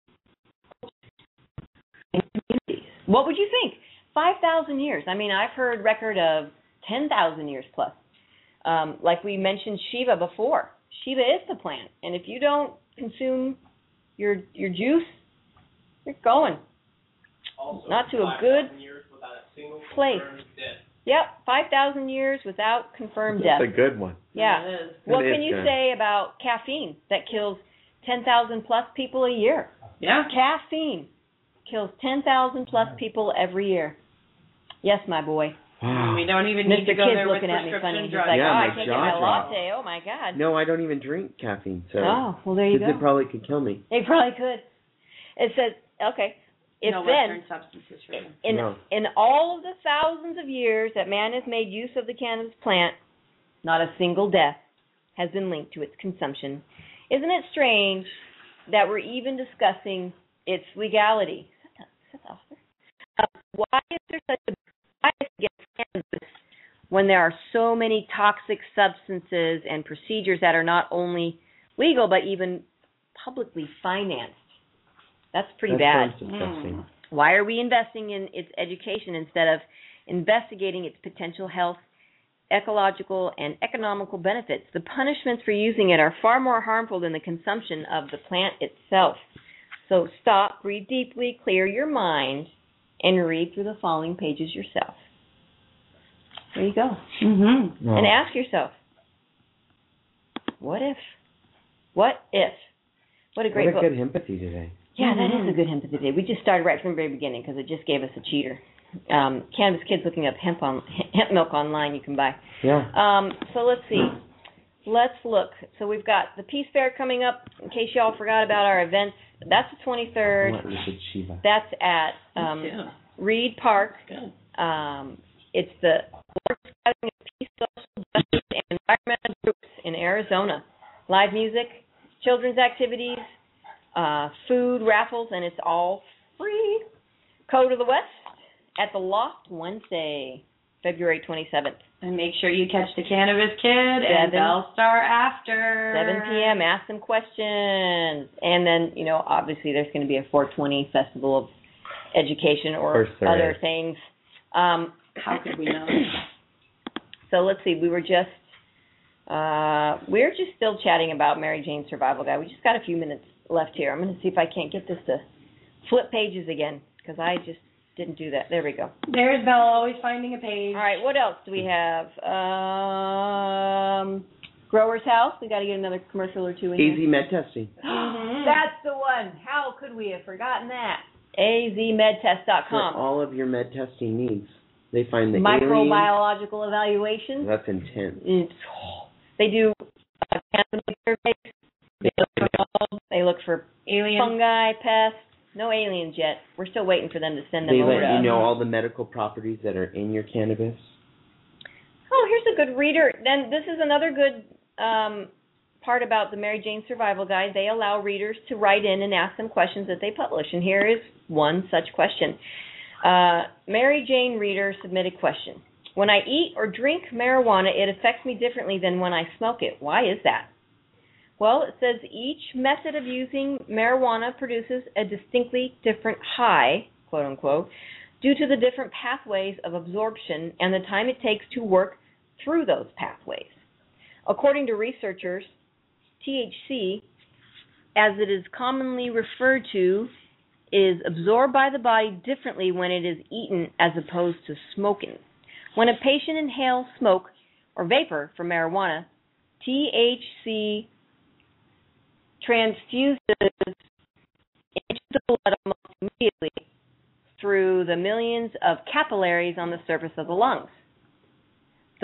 communities? What would you think? 5,000 years. I mean, I've heard record of 10,000 years plus. Like we mentioned Shiva before. Shiva is the plant. And if you don't consume your juice, you're going. Also, Not to a 5,000 good years without a single place. confirmed death. Yep, 5,000 years without confirmed death. That's a good one. Yeah. It is. What That is can you good. say about caffeine that kills 10,000 plus people a year? Yeah. Caffeine kills 10,000 plus people every year. Yes, my boy. Wow. We don't even need Mr. to go Kid's there with looking at me funny. prescription He's drugs. like, Yeah, oh, I my can't jaw get my dropped. latte. Oh, my God. No, I don't even drink caffeine, so Oh, well, there you go. it probably could kill me. It probably could. It says, okay, if no then, Western substances for them. No. in all of the thousands of years that man has made use of the cannabis plant, not a single death has been linked to its consumption. Isn't it strange that we're even discussing its legality? Is that the author? Why is there such a bias against cannabis when there are so many toxic substances and procedures that are not only legal but even publicly financed? That's pretty bad. Sounds disgusting. Why are we investing in its education instead of investigating its potential health, ecological, and economical benefits? The punishments for using it are far more harmful than the consumption of the plant itself. So stop, breathe deeply, clear your mind, and read through the following pages yourself. There you go. Mm-hmm. Oh. And ask yourself, what if? What if? What a great What a book. good empathy today. Yeah, that is a good hemp today. We just started right from the very beginning because it just gave us a cheater. Cannabis Kids looking up hemp milk online you can buy. Yeah. So let's see. Let's look. So we've got the Peace Fair coming up. In case y'all forgot about our events, that's the 23rd. What was it, Shiva? That's at Reed Park. Good. It's the largest gathering of peace, social justice, and environmental groups in Arizona. Live music, children's activities, food, raffles, and it's all free. Code of the West at the Loft Wednesday, February 27th. And make sure you catch the Cannabis Kid and 7 Bellstar after. 7 p.m. Ask some questions. And then, obviously there's going to be a 420 Festival of Education or other things. How could we know? So let's see. We're just still chatting about Mary Jane's Survival Guide. We just got a few minutes left here. I'm going to see if I can't get this to flip pages again because I just didn't do that. There we go. There's Belle always finding a page. All right. What else do we have? Grower's House. We got to get another commercial or two in AZ here. Med Testing. That's the one. How could we have forgotten that? azmedtest.com. For all of your med testing needs. They find the aliens. Microbiological evaluations. That's intense. They do cannabis surveys. They look for Aliens. fungi, pests. No aliens yet. We're still waiting for them to send them They over let to you us. know all the medical properties that are in your cannabis. Oh, here's a good reader. Then this is another good part about the Mary Jane Survival Guide. They allow readers to write in and ask them questions that they publish. And here is one such question. Mary Jane reader submitted question. When I eat or drink marijuana, it affects me differently than when I smoke it. Why is that? Well, it says each method of using marijuana produces a distinctly different high, quote unquote, due to the different pathways of absorption and the time it takes to work through those pathways. According to researchers, THC, as it is commonly referred to, is absorbed by the body differently when it is eaten as opposed to smoking. When a patient inhales smoke or vapor from marijuana, THC transfuses into the blood almost immediately through the millions of capillaries on the surface of the lungs.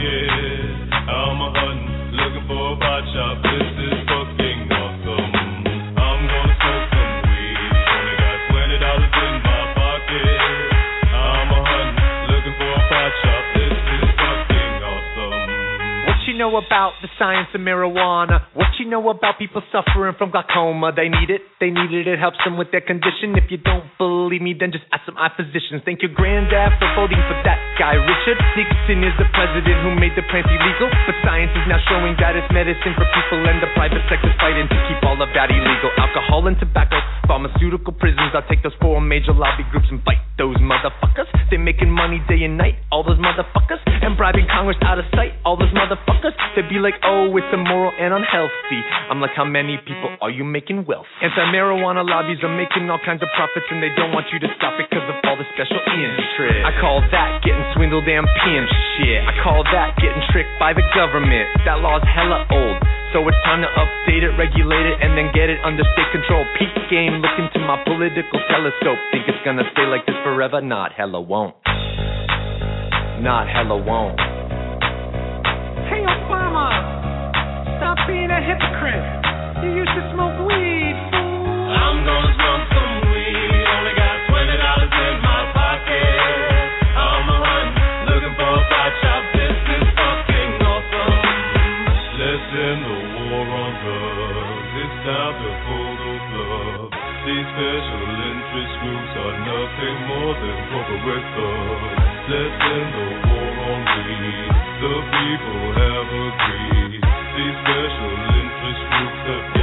pocket. I'm a hunting, looking for a pot shop. This is fucking awesome. I'm gonna smoke some weed. Only got $20 in my pocket. I'm a hunting, looking for a pot shop. This is fucking awesome. What you know about the science of marijuana? What you know about people suffering from glaucoma? They need it, it helps them with their condition. If you don't believe me, then just ask some eye physicians. Thank your granddad for voting for that guy. Richard Nixon is the president who made the plants illegal, but science is now showing that it's medicine for people, and the private sector's fighting to keep all of that illegal. Alcohol and tobacco, pharmaceutical prisons. I'll take those 4 major lobby groups and fight those motherfuckers. They're making money day and night, all those motherfuckers, and bribing Congress out of sight, all those motherfuckers. They'd be like, oh, it's immoral and unhealthy. I'm like, how many people are you making wealth? Anti-marijuana lobbies are making all kinds of profits, and they don't want you to stop it because of all the special interest. I call that getting swindled and pimped shit. I call that getting tricked by the government. That law's hella old, so it's time to update it, regulate it, and then get it under state control. Peak game, look into my political telescope. Think it's gonna stay like this forever? Not hella won't. Not hella won't. Hey Obama, stop being a hypocrite. You used to smoke weed, fool. I'm gonna smoke some weed. Only got $20 in my pocket. I'm a hunting, looking for a pot shop. This is fucking awesome. Let's end the war on drugs. It's time to pull those plugs. These special interest groups are nothing more than corporate thugs. Let's end the war on weed. The people have agreed. These special interest groups have